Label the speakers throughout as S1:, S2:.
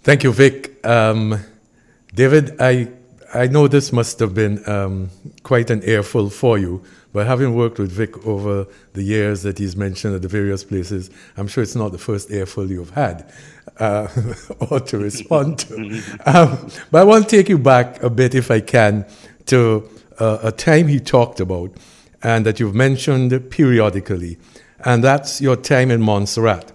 S1: Thank you, Vic. David, I know this must have been quite an earful for you, but having worked with Vic over the years that he's mentioned at the various places, I'm sure it's not the first earful you've had or to respond to. But I want to take you back a bit, if I can, to a time he talked about and that you've mentioned periodically, and that's your time in Montserrat.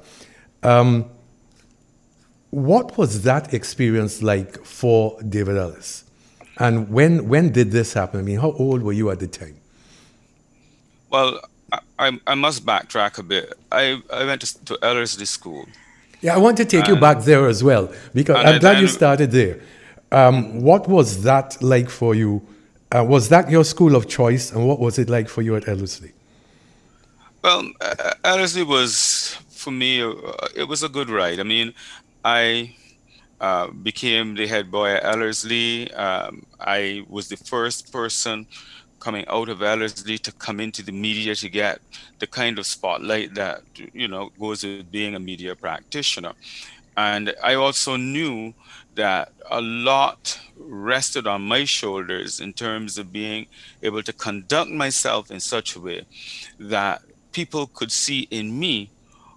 S1: What was that experience like for David Ellis? And when did this happen? I mean, how old were you at the time?
S2: Well, I must backtrack a bit. I went to Ellerslie School.
S1: Yeah, I want to take you back there as well, because I'm glad you started there. What was that like for you? Was that your school of choice, and what was it like for you at Ellerslie?
S2: Well, Ellerslie was, for me, it was a good ride. I mean, I became the head boy at Ellerslie. I was the first person coming out of Ellerslie to come into the media to get the kind of spotlight that, goes with being a media practitioner. And I also knew that a lot rested on my shoulders in terms of being able to conduct myself in such a way that people could see in me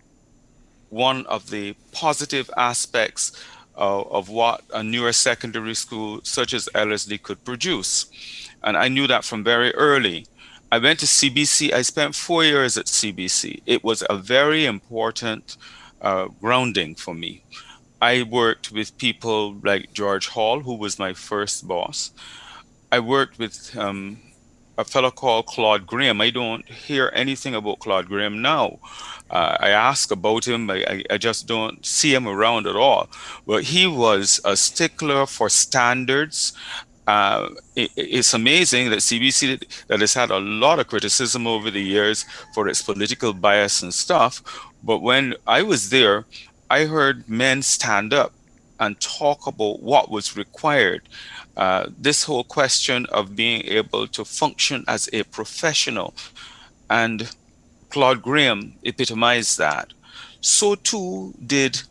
S2: one of the positive aspects of what a newer secondary school such as Ellerslie could produce. And I knew that from very early. I went to CBC. I spent 4 years at CBC. It was a very important grounding for me. I worked with people like George Hall, who was my first boss. I worked with a fellow called Claude Graham. I don't hear anything about Claude Graham now. I ask about him. I just don't see him around at all. But he was a stickler for standards. It's amazing that CBC that has had a lot of criticism over the years for its political bias and stuff. But when I was there, I heard men stand up and talk about what was required. This whole question of being able to function as a professional. And Claude Graham epitomized that. So too did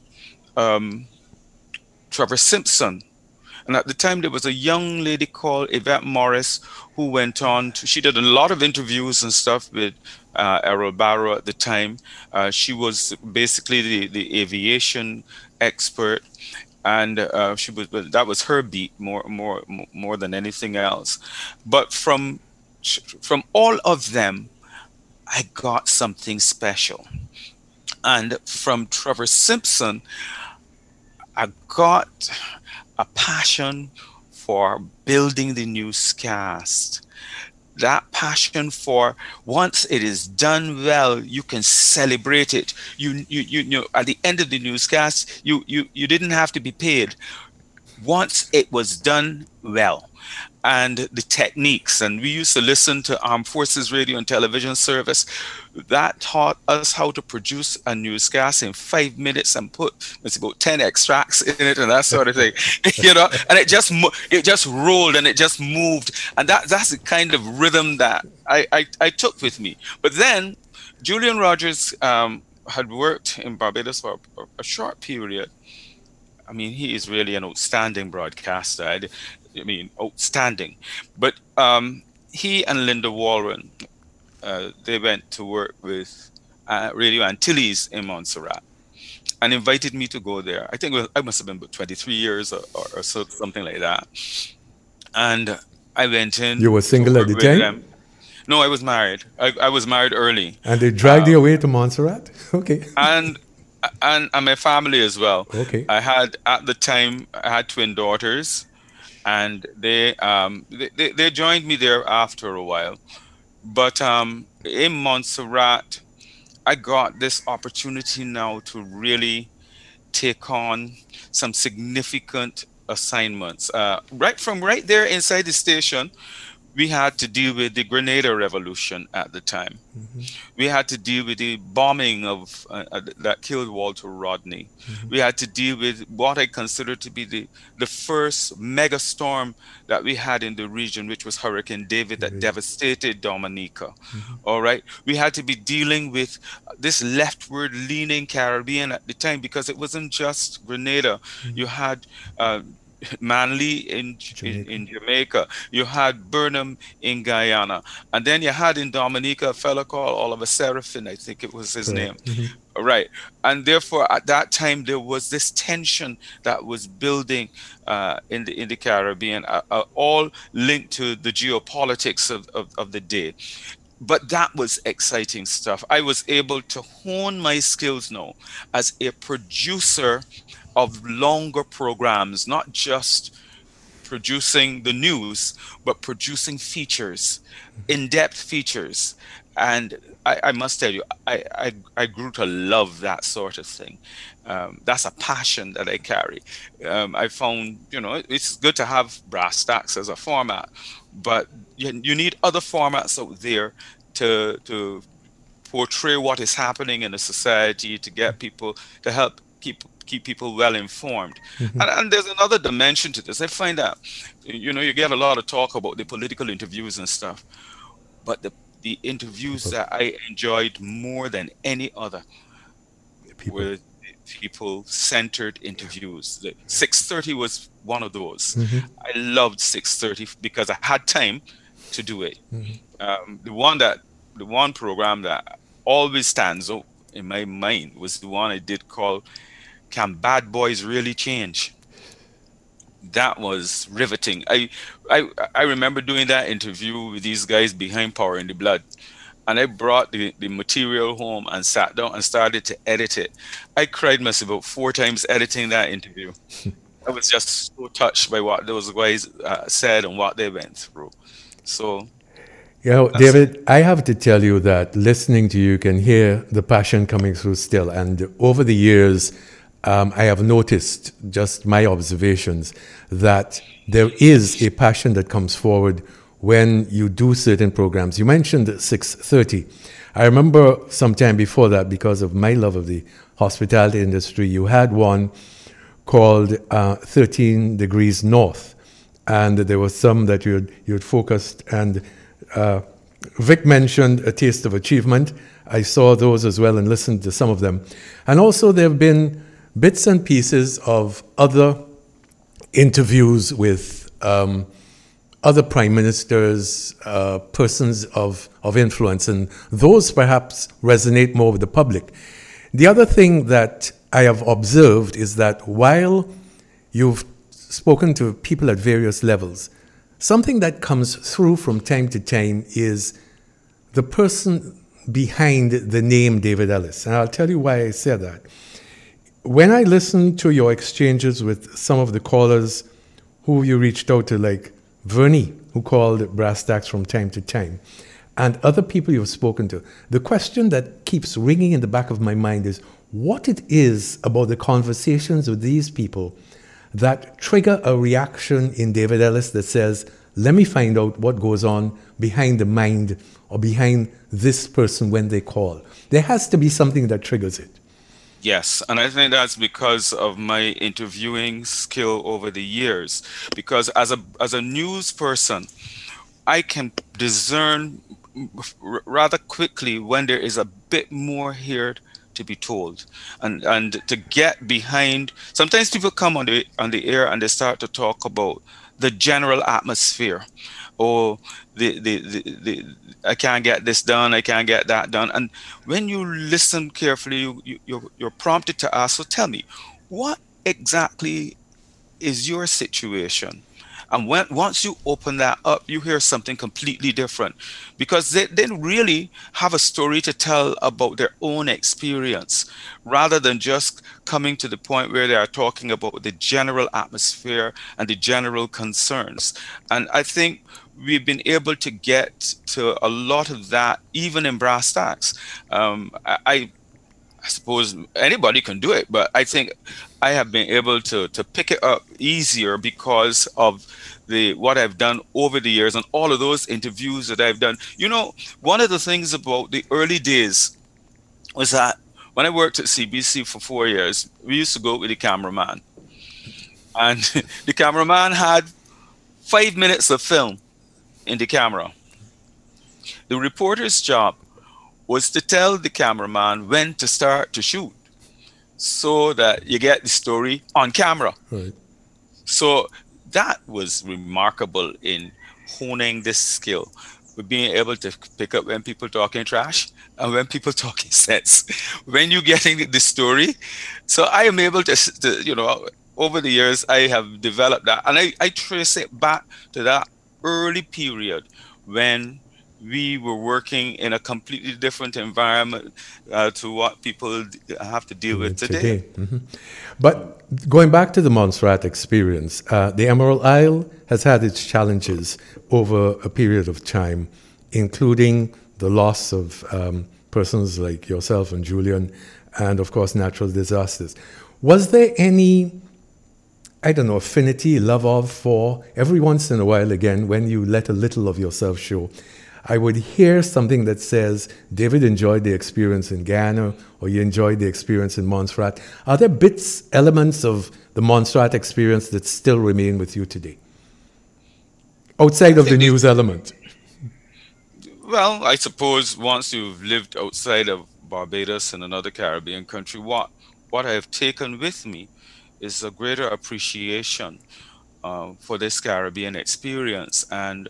S2: Trevor Simpson. And at the time, there was a young lady called Yvette Morris who went on to, she did a lot of interviews and stuff with Errol Barrow at the time. She was basically the aviation expert. And that was her beat more than anything else. But from all of them, I got something special. And from Trevor Simpson, I got a passion for building the newscast. That passion for once it is done well, you can celebrate it. You know, at the end of the newscast, you didn't have to be paid. Once it was done well, and the techniques, and we used to listen to Armed Forces Radio and Television Service that taught us how to produce a newscast in 5 minutes and put it's about 10 extracts in it and that sort of thing, and it just rolled and it just moved, and that's the kind of rhythm that I took with me. But then Julian Rogers had worked in Barbados for a short period. I mean, he is really an outstanding broadcaster. I mean, outstanding. But he and Linda Walren, they went to work with Radio Antilles in Montserrat and invited me to go there. I think I must have been about 23 years or so, something like that. And I went in.
S1: You were single at the time?
S2: No, I was married. I was married early.
S1: And they dragged you away to Montserrat? Okay.
S2: And my family as well.
S1: Okay.
S2: At the time, I had twin daughters, and they joined me there after a while. But in Montserrat, I got this opportunity now to really take on some significant assignments. Right there inside the station, we had to deal with the Grenada Revolution at the time.
S1: Mm-hmm.
S2: We had to deal with the bombing of that killed Walter Rodney.
S1: Mm-hmm.
S2: We had to deal with what I consider to be the first mega storm that we had in the region, which was Hurricane David that
S1: David.
S2: devastated Dominica.
S1: Mm-hmm.
S2: All right. We had to be dealing with this leftward leaning Caribbean at the time because it wasn't just Grenada.
S1: Mm-hmm.
S2: You had Manly
S1: Jamaica.
S2: in Jamaica. You had Burnham in Guyana. And then you had in Dominica a fella called Oliver Serafin, I think it was his name.
S1: Correct. Mm-hmm.
S2: Right. And therefore, at that time, there was this tension that was building in the Caribbean, all linked to the geopolitics of the day. But that was exciting stuff. I was able to hone my skills now as a producer of longer programs, not just producing the news, but producing features, in-depth features. And I must tell you, I grew to love that sort of thing. That's a passion that I carry. I found, it's good to have Brass Stacks as a format, but you need other formats out there to portray what is happening in the society, to get people to help keep people well informed.
S1: Mm-hmm.
S2: And there's another dimension to this. I find that you get a lot of talk about the political interviews and stuff, but the interviews
S1: People.
S2: that I enjoyed more than any other
S1: People.
S2: were people centered interviews. The 6:30 was one of those.
S1: Mm-hmm.
S2: I loved 6:30 because I had time to do it.
S1: Mm-hmm.
S2: The one program that always stands out in my mind was the one I did called "Can Bad Boys Really Change?" That was riveting. I remember doing that interview with these guys behind Power in the Blood, and I brought the material home and sat down and started to edit it. I cried myself about 4 times editing that interview. I was just so touched by what those guys said and what they went through. So that's it.
S1: David, I have to tell you that listening to you can hear the passion coming through still. And over the years, I have noticed just my observations that there is a passion that comes forward when you do certain programs. You mentioned 6:30. I remember sometime before that, because of my love of the hospitality industry, you had one called 13 Degrees North, and there was some that you'd focused. And Vic mentioned A Taste of Achievement. I saw those as well and listened to some of them. And also there have been bits and pieces of other interviews with other prime ministers, persons of influence, and those perhaps resonate more with the public. The other thing that I have observed is that while you've spoken to people at various levels, something that comes through from time to time is the person behind the name David Ellis. And I'll tell you why I say that. When I listened to your exchanges with some of the callers who you reached out to, like Vernie, who called Brass Tacks from time to time, and other people you've spoken to, the question that keeps ringing in the back of my mind is what it is about the conversations with these people that trigger a reaction in David Ellis that says, let me find out what goes on behind the mind or behind this person when they call. There has to be something that triggers it.
S2: Yes, and I think that's because of my interviewing skill over the years. Because as a news person, I can discern rather quickly when there is a bit more here to be told, and to get behind. Sometimes people come on the air and they start to talk about the general atmosphere, or the I can't get this done, I can't get that done. And when you listen carefully, you're prompted to ask, so tell me, what exactly is your situation? And once you open that up, you hear something completely different, because they really have a story to tell about their own experience, rather than just coming to the point where they are talking about the general atmosphere and the general concerns. And I think we've been able to get to a lot of that even in Brass Tacks. I I suppose anybody can do it, but I think I have been able to pick it up easier because of the what I've done over the years and all of those interviews that I've done. You know, one of the things about the early days was that when I worked at CBC for 4 years, we used to go with the cameraman, and the cameraman had 5 minutes of film in the camera. The reporter's job was to tell the cameraman when to start to shoot so that you get the story on camera.
S1: Right.
S2: So that was remarkable in honing this skill, with being able to pick up when people talking trash and when people talking sense, when you're getting the story. So I am able to over the years, I have developed that. And I trace it back to that early period when we were working in a completely different environment to what people have to deal with today.
S1: Mm-hmm. But going back to the Montserrat experience, the Emerald Isle has had its challenges over a period of time, including the loss of persons like yourself and Julian, and of course, natural disasters. Was there any, I don't know, affinity, love of for every once in a while again, when you let a little of yourself show, I would hear something that says, David enjoyed the experience in Guyana, or you enjoyed the experience in Montserrat. Are there bits, elements of the Montserrat experience that still remain with you today? Outside of the news element.
S2: Well, I suppose once you've lived outside of Barbados and another Caribbean country, what I have taken with me is a greater appreciation for this Caribbean experience. And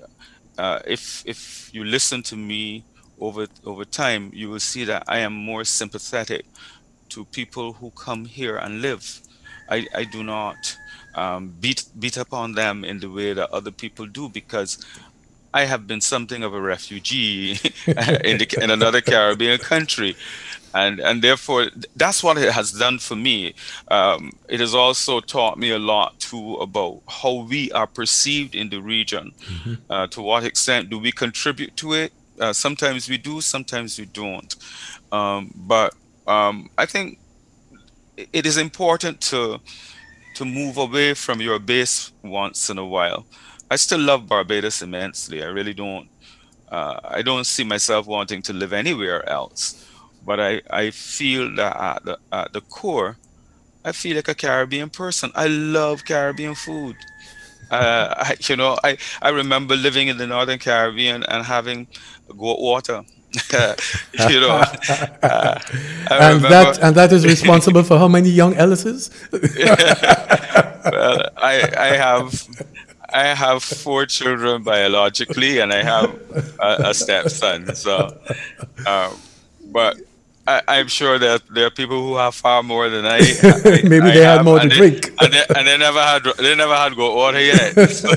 S2: if you listen to me over time, you will see that I am more sympathetic to people who come here and live. I do not beat up on them in the way that other people do, because I have been something of a refugee in another Caribbean country. And therefore, that's what it has done for me. It has also taught me a lot, too, about how we are perceived in the region. Mm-hmm. To what extent do we contribute to it? Sometimes we do, sometimes we don't. But I think it is important to move away from your base once in a while. I still love Barbados immensely. I really don't. I don't see myself wanting to live anywhere else. But I feel that at the core, I feel like a Caribbean person. I love Caribbean food. I remember living in the Northern Caribbean and having goat water.
S1: And that is responsible for how many young Ellises?
S2: Well, I have 4 children biologically, and I have a stepson. So, but I'm sure that there are people who have far more than I.
S1: Maybe they had more to drink,
S2: and they never had goat water yet.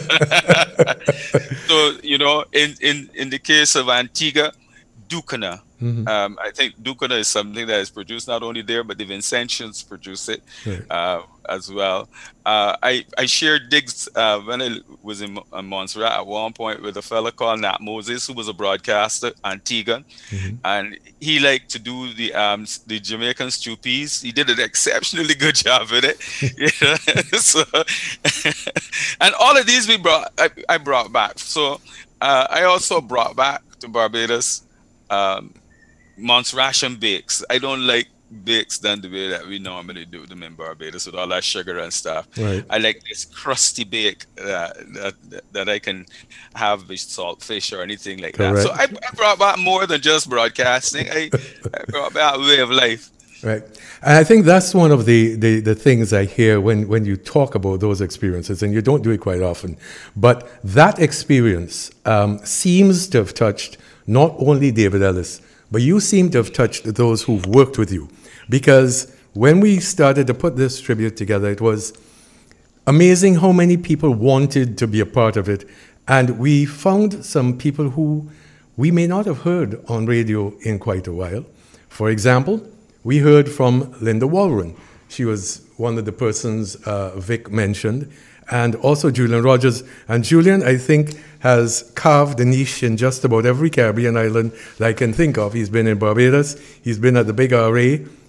S2: So in the case of Antigua, Ducana. Mm-hmm. I think Ducana is something that is produced not only there, but the Vincentians produce it as well. I shared digs when I was in Montserrat at one point with a fella called Nat Moses, who was a broadcaster, Antiguan, mm-hmm. and he liked to do the Jamaican stew peas. He did an exceptionally good job with it. So, and all of these I brought back. So I also brought back to Barbados Montserratian bakes. I don't like bakes done the way that we normally do them in Barbados with all that sugar and stuff. Right. I like this crusty bake that I can have with salt fish or anything like Correct. That. So I brought back more than just broadcasting. I brought back a way of life.
S1: Right. And I think that's one of the things I hear when you talk about those experiences, and you don't do it quite often. But that experience seems to have touched not only David Ellis, but you seem to have touched those who've worked with you. Because when we started to put this tribute together, it was amazing how many people wanted to be a part of it. And we found some people who we may not have heard on radio in quite a while. For example, we heard from Linda Walron. She was one of the persons Vic mentioned. And also Julian Rogers. And Julian, I think, has carved a niche in just about every Caribbean island that I can think of. He's been in Barbados, he's been at the Big RA,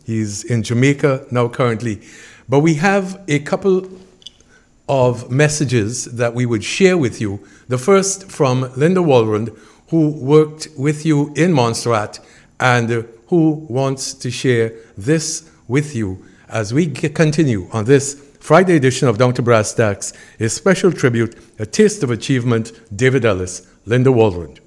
S1: He's in Jamaica now currently. But we have a couple of messages that we would share with you. The first from Linda Walrond, who worked with you in Montserrat and who wants to share this with you as we continue on this Friday edition of Down to Brass Tacks, a special tribute, a taste of achievement, David Ellis, Linda Walrond.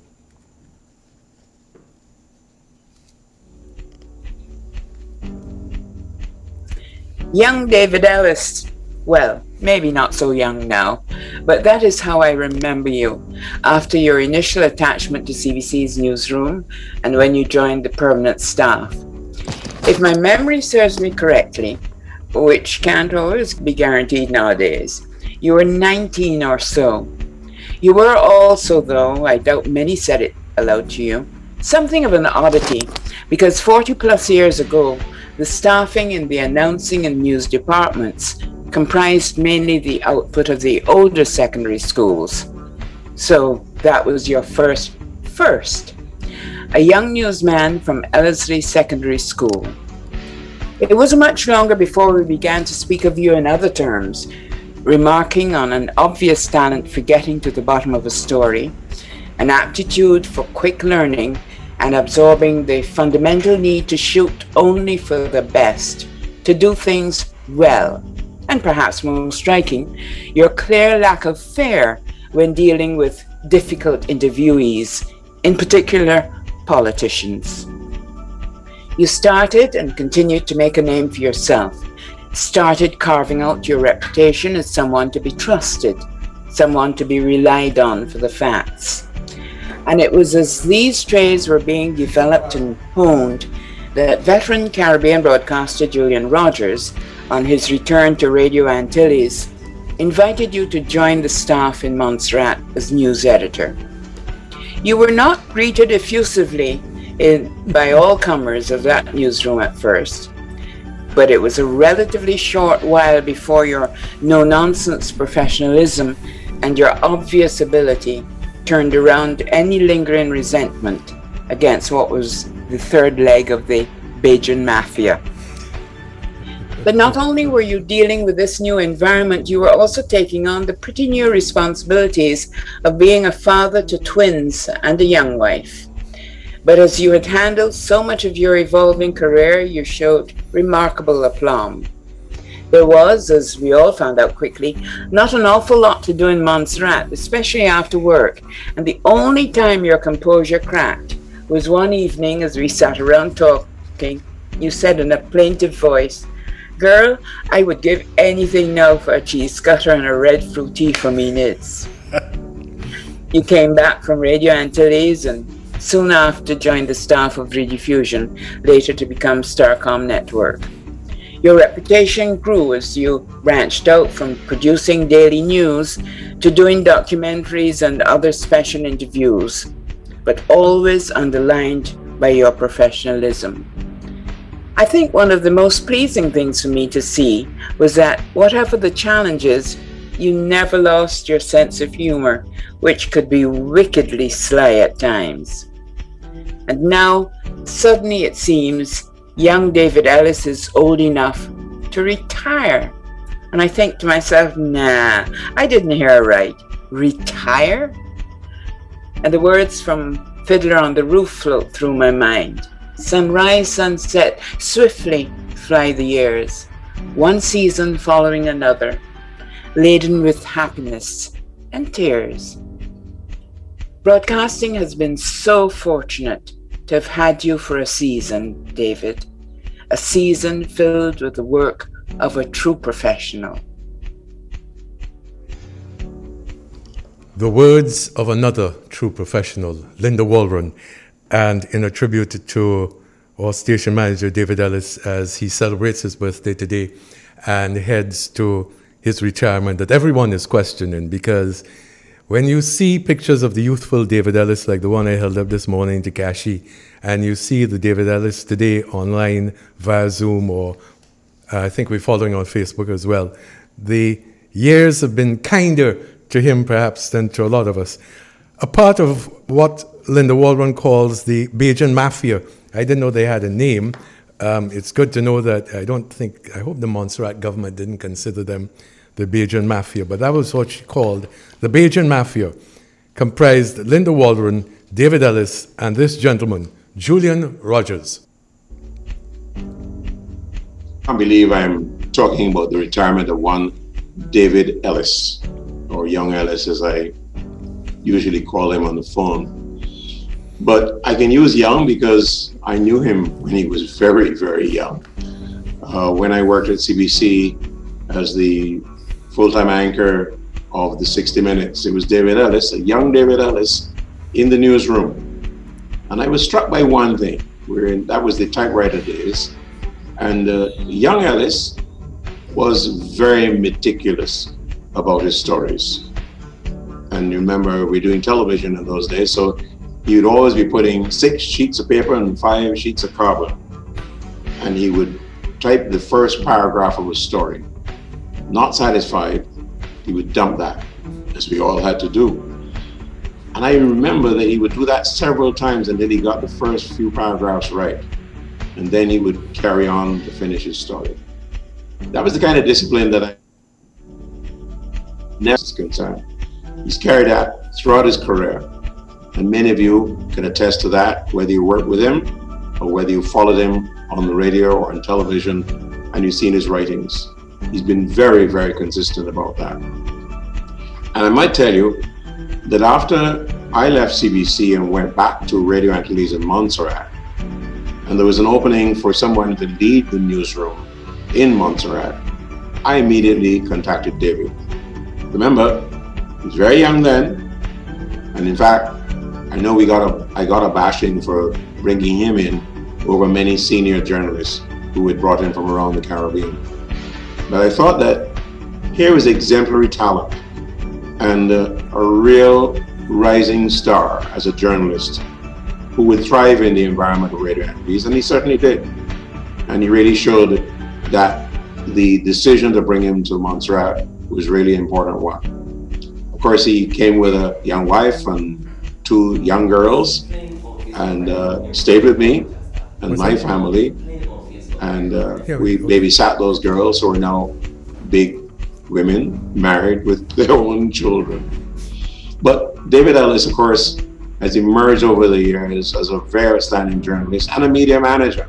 S3: Young David Ellis, well, maybe not so young now, but that is how I remember you after your initial attachment to CBC's newsroom and when you joined the permanent staff. If my memory serves me correctly, which can't always be guaranteed nowadays, you were 19 or so. You were also, though I doubt many said it aloud to you, something of an oddity, because 40 plus years ago, the staffing in the announcing and news departments comprised mainly the output of the older secondary schools. So that was your first. A young newsman from Ellerslie Secondary School. It wasn't much longer before we began to speak of you in other terms, remarking on an obvious talent for getting to the bottom of a story, an aptitude for quick learning, and absorbing the fundamental need to shoot only for the best, to do things well, and perhaps most striking, your clear lack of fear when dealing with difficult interviewees, in particular politicians. You started and continued to make a name for yourself, started carving out your reputation as someone to be trusted, someone to be relied on for the facts. And it was as these traits were being developed and honed that veteran Caribbean broadcaster Julian Rogers, on his return to Radio Antilles, invited you to join the staff in Montserrat as news editor. You were not greeted effusively by all comers of that newsroom at first, but it was a relatively short while before your no-nonsense professionalism and your obvious ability turned around any lingering resentment against what was the third leg of the Bajan Mafia. But not only were you dealing with this new environment, you were also taking on the pretty new responsibilities of being a father to twins and a young wife. But as you had handled so much of your evolving career, you showed remarkable aplomb. There was, as we all found out quickly, not an awful lot to do in Montserrat, especially after work, and the only time your composure cracked was one evening as we sat around talking. You said in a plaintive voice, "Girl, I would give anything now for a cheese scutter and a red fruity for me nids." You came back from Radio Antilles and soon after joined the staff of Rediffusion, later to become Starcom Network. Your reputation grew as you branched out from producing daily news to doing documentaries and other special interviews, but always underlined by your professionalism. I think one of the most pleasing things for me to see was that, whatever the challenges, you never lost your sense of humor, which could be wickedly sly at times. And now, suddenly it seems, young David Ellis is old enough to retire. And I think to myself, nah, I didn't hear right. Retire? And the words from Fiddler on the Roof float through my mind. Sunrise, sunset, swiftly fly the years, one season following another, laden with happiness and tears. Broadcasting has been so fortunate to have had you for a season, David. A season filled with the work of a true professional.
S1: The words of another true professional, Linda Walrond, and in a tribute to our station manager, David Ellis, as he celebrates his birthday today and heads to his retirement, that everyone is questioning, because when you see pictures of the youthful David Ellis, like the one I held up this morning to Kashi, and you see the David Ellis today online via Zoom, or I think we're following on Facebook as well, the years have been kinder to him perhaps than to a lot of us. A part of what Linda Walrond calls the Bajan Mafia, I didn't know they had a name, It's good to know that I hope the Montserrat government didn't consider them the Bajan Mafia, but that was what she called the Bajan Mafia, comprised Linda Waldron, David Ellis, and this gentleman, Julian Rogers.
S4: I believe I'm talking about the retirement of one David Ellis, or Young Ellis as I usually call him on the phone. But I can use young because I knew him when he was very, very young. When I worked at CBC as the full-time anchor of the 60 Minutes, it was David Ellis, a young David Ellis, in the newsroom. And I was struck by one thing. That was the typewriter days. And young Ellis was very meticulous about his stories. And you remember, we're doing television in those days, so he would always be putting 6 sheets of paper and 5 sheets of carbon. And he would type the first paragraph of a story. Not satisfied, he would dump that, as we all had to do. And I remember that he would do that several times until he got the first few paragraphs right. And then he would carry on to finish his story. That was the kind of discipline that I never was concerned. He's carried that throughout his career. And many of you can attest to that, whether you work with him or whether you followed him on the radio or on television and you've seen his writings. He's been very, very consistent about that. And I might tell you that after I left CBC and went back to Radio Antilles in Montserrat, and there was an opening for someone to lead the newsroom in Montserrat, I immediately contacted David. Remember, he was very young then, and in fact, I know I got a bashing for bringing him in over many senior journalists who had brought in from around the Caribbean. But I thought that here was exemplary talent and a real rising star as a journalist who would thrive in the environment of Radio Antilles, and he certainly did. And he really showed that the decision to bring him to Montserrat was really an important one. Of course, he came with a young wife and 2 young girls, and stayed with me and my family. And we babysat those girls who are now big women, married with their own children. But David Ellis, of course, has emerged over the years as a very outstanding journalist and a media manager.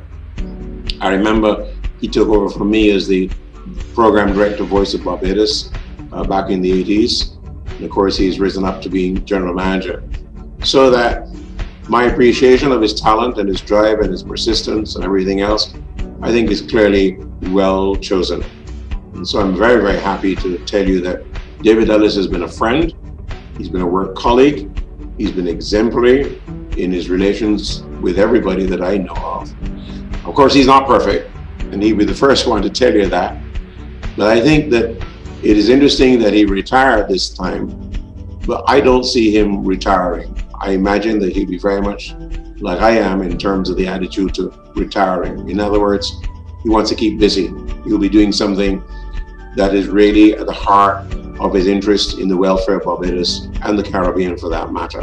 S4: I remember he took over from me as the program director, Voice of Barbados, back in the 80s. And of course, he's risen up to being general manager. So that my appreciation of his talent and his drive and his persistence and everything else, I think is clearly well chosen. And so I'm very, very happy to tell you that David Ellis has been a friend, he's been a work colleague, he's been exemplary in his relations with everybody that I know of. Of course, he's not perfect, and he'd be the first one to tell you that. But I think that it is interesting that he retired this time, but I don't see him retiring. I imagine that he'd be very much like I am in terms of the attitude to retiring. In other words, he wants to keep busy. He'll be doing something that is really at the heart of his interest in the welfare of Barbados and the Caribbean for that matter.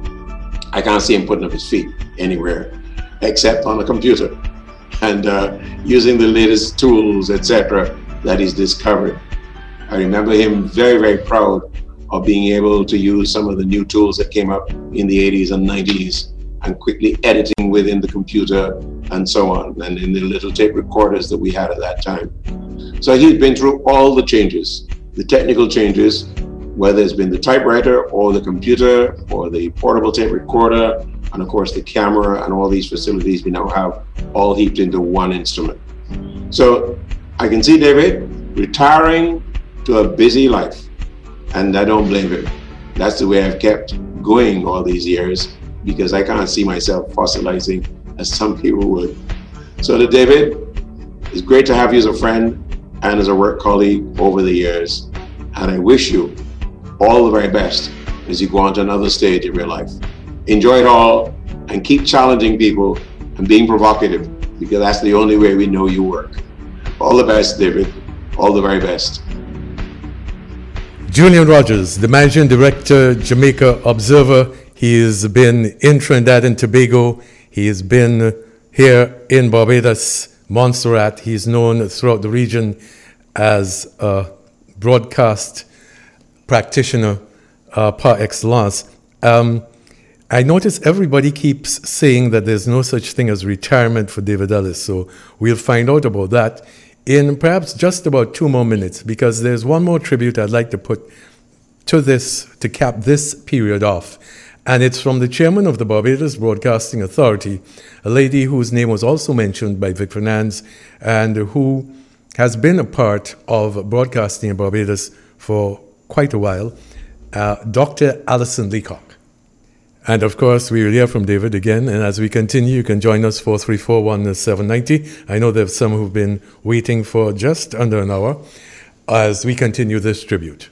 S4: I can't see him putting up his feet anywhere except on a computer and using the latest tools, etc., that he's discovered. I remember him very, very proud of being able to use some of the new tools that came up in the 80s and 90s and quickly editing within the computer and so on, and in the little tape recorders that we had at that time. So he's been through all the changes, the technical changes, whether it's been the typewriter or the computer or the portable tape recorder, and of course the camera and all these facilities we now have all heaped into one instrument. So I can see David retiring to a busy life. And I don't blame him. That's the way I've kept going all these years, because I can't see myself fossilizing as some people would. So to David, it's great to have you as a friend and as a work colleague over the years. And I wish you all the very best as you go on to another stage of your life. Enjoy it all and keep challenging people and being provocative, because that's the only way we know you work. All the best, David. All the very best.
S1: Julian Rogers, the Managing Director, Jamaica Observer. He has been in Trinidad and Tobago. He has been here in Barbados Montserrat. He's known throughout the region as a broadcast practitioner par excellence. I notice everybody keeps saying that there's no such thing as retirement for David Ellis, so we'll find out about that in perhaps just about 2 more minutes, because there's one more tribute I'd like to put to this, to cap this period off. And it's from the chairman of the Barbados Broadcasting Authority, a lady whose name was also mentioned by Vic Fernandes, and who has been a part of broadcasting in Barbados for quite a while, Dr. Alison Leacock. And of course, we will hear from David again. And as we continue, you can join us 434-1790. I know there's some who've been waiting for just under an hour as we continue this tribute.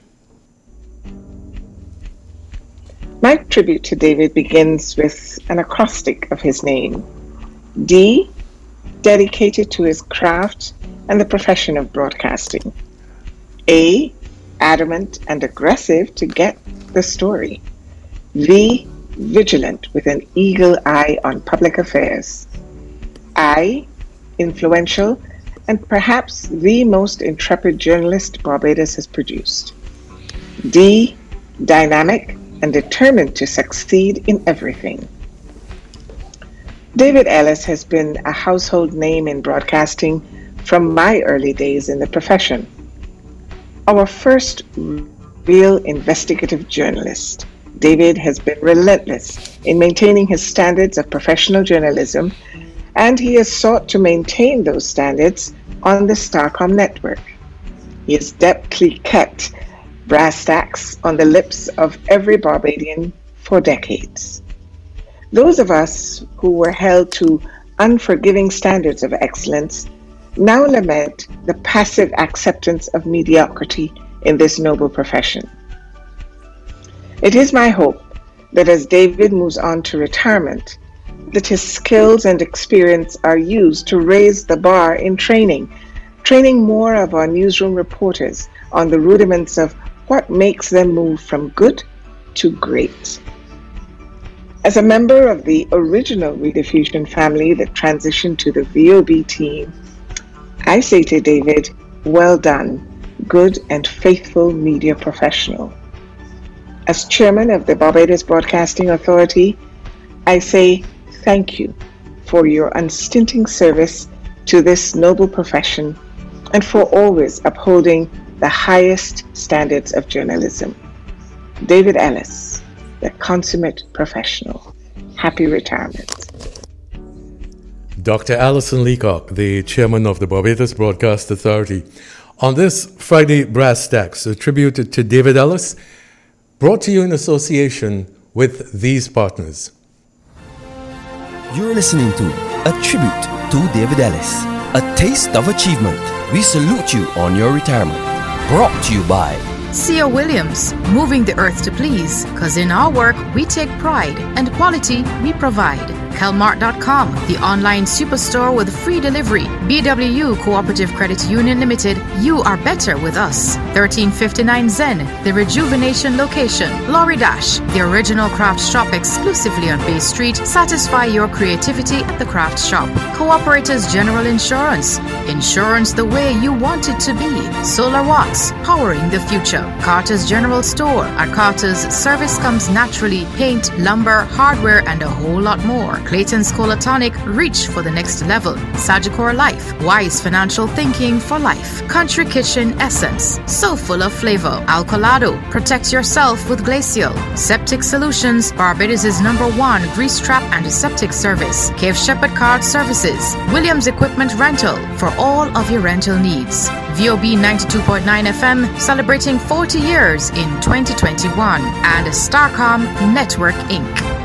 S5: My tribute to David begins with an acrostic of his name. D, dedicated to his craft and the profession of broadcasting. A, adamant and aggressive to get the story. V, vigilant with an eagle eye on public affairs. I, influential and perhaps the most intrepid journalist Barbados has produced. D, dynamic and determined to succeed in everything. David Ellis has been a household name in broadcasting from my early days in the profession. Our first real investigative journalist, David has been relentless in maintaining his standards of professional journalism, and he has sought to maintain those standards on the Starcom network. He has deftly kept brass tacks on the lips of every Barbadian for decades. Those of us who were held to unforgiving standards of excellence now lament the passive acceptance of mediocrity in this noble profession. It is my hope that as David moves on to retirement, that his skills and experience are used to raise the bar in training more of our newsroom reporters on the rudiments of what makes them move from good to great. As a member of the original Rediffusion family that transitioned to the VOB team, I say to David, well done, good and faithful media professional. As chairman of the Barbados Broadcasting Authority, I say thank you for your unstinting service to this noble profession and for always upholding the highest standards of journalism. David Ellis, the consummate professional. Happy retirement.
S1: Dr. Alison Leacock, the chairman of the Barbados Broadcast Authority. On this Friday Brass Tacks, a tribute to David Ellis, brought to you in association with these partners.
S6: You're listening to a tribute to David Ellis, a taste of achievement. We salute you on your retirement. Brought to you by
S7: C.O. Williams, moving the earth to please, because in our work we take pride and quality we provide. Kelmart.com, the online superstore with free delivery. BWU Cooperative Credit Union Limited, you are better with us. 1359 Zen, the rejuvenation location. Lorry Dash, the original craft shop exclusively on Bay Street. Satisfy your creativity at the craft shop. Cooperators General Insurance, insurance the way you want it to be. Solar Watts, powering the future. Carter's General Store. At Carter's, service comes naturally. Paint, lumber, hardware, and a whole lot more. Clayton's Cola Tonic, reach for the next level. Sagicor Life, wise financial thinking for life. Country Kitchen Essence, so full of flavor. Alcolado, protect yourself with Glacial. Septic Solutions, Barbados' #1 grease trap and septic service. Cave Shepherd Card Services. Williams Equipment Rental, for all of your rental needs. VOB 92.9 FM, celebrating 40 years in 2021. And Starcom Network Inc.